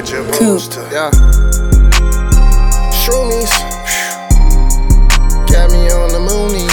what you're supposed to. Yeah. Shroomies got me on the moony.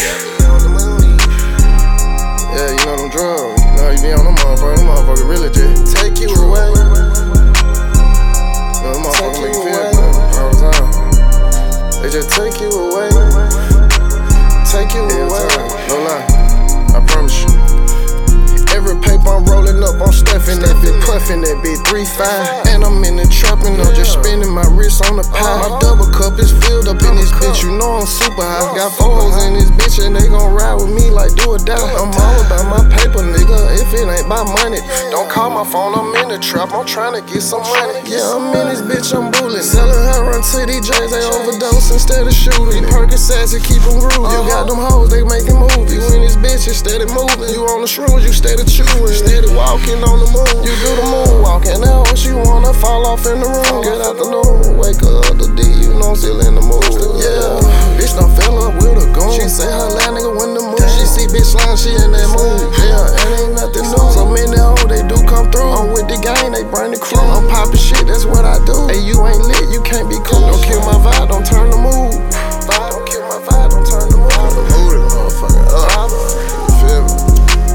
Yeah, you know them drugs. You know you be on them motherfucker really just take you away. You know them motherfuckers make you feel good all the time. They just take you away. Take you away. No lie, I promise you. Every paper I'm rolling up, I'm stuffing that bitch, puffing that bitch 3-5. And I'm in the trap and I'm just spinning my wrist on the pie. My double cup is filled up in this bitch, you know I'm super high. Got foes in this bitch and they gon' ride with me like do or die. I'm all about my paper, nigga, if it ain't about money. Don't call my phone, I'm in the trap, I'm trying to get some money. Yeah, I'm in this bitch, I'm bullying. Selling her run to these J's, they overdose instead of shooting. Percocets to keep them grooving. You got them hoes, they making movies. You in this bitch, you steady moving. You on the shrooms, you steady chewing. Steady walking on the moon. You do the moonwalk and now what you wanna fall off in the room. Get out the noon, wake up the D, you know I'm still in the mood. Yeah, bitch done fell up with a gun. She say her last nigga when the moon. She see bitch lying, she in that mood. Yeah, it ain't nothing new. So many hoes, they do come through. I'm with the gang, they bring the crew. I'm poppin' shit, that's what I do. Hey, you ain't lit, you can't be cool. Don't kill my vibe, don't turn the mood. Don't kill my vibe, don't turn the mood. Mood it, motherfucker up. You feel me?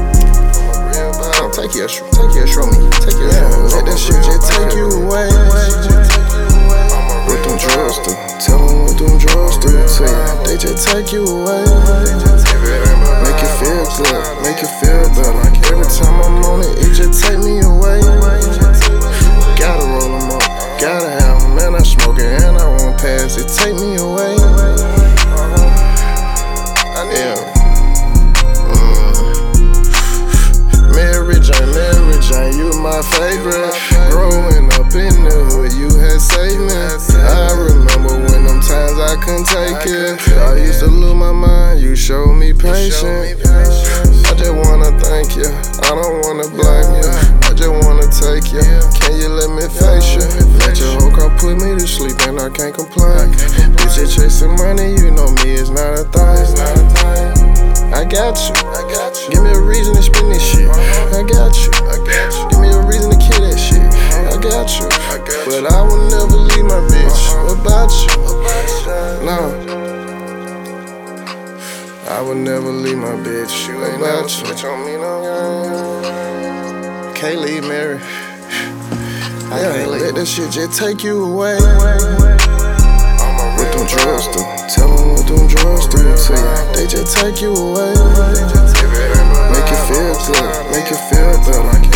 Take your show me. Let that shit just take you away. What them drugs do? Tell them what them drugs do to you. They just take you away. Make you feel good, make you feel better. Every time I'm on it, it just take me away. Gotta roll them up, gotta have them. Man, I smoke it and I won't pass it. Take me away. Yeah. Mary Jane, you my favorite. Growing up in the hood, you had saved me. I remember when them times I couldn't take it. I used to lose my mind, you showed me patience. I just wanna thank you, I don't wanna blame you. I just wanna take you, can you let me face you? Let your hoe come put me to sleep and I can't complain. Bitch, chasing money, you know me, it's not a thing. I got you. Give me a reason to spend this shit. I got you. Give me a reason to kill that shit. I got you. But I will never leave my bitch. What about you? Nah. I will never leave my bitch. What about you? Can't leave Mary. Yeah, let that shit just take you away. What them drugs do? Tell them what them drugs do to you. They just take you away. Make you feel good, make you feel better.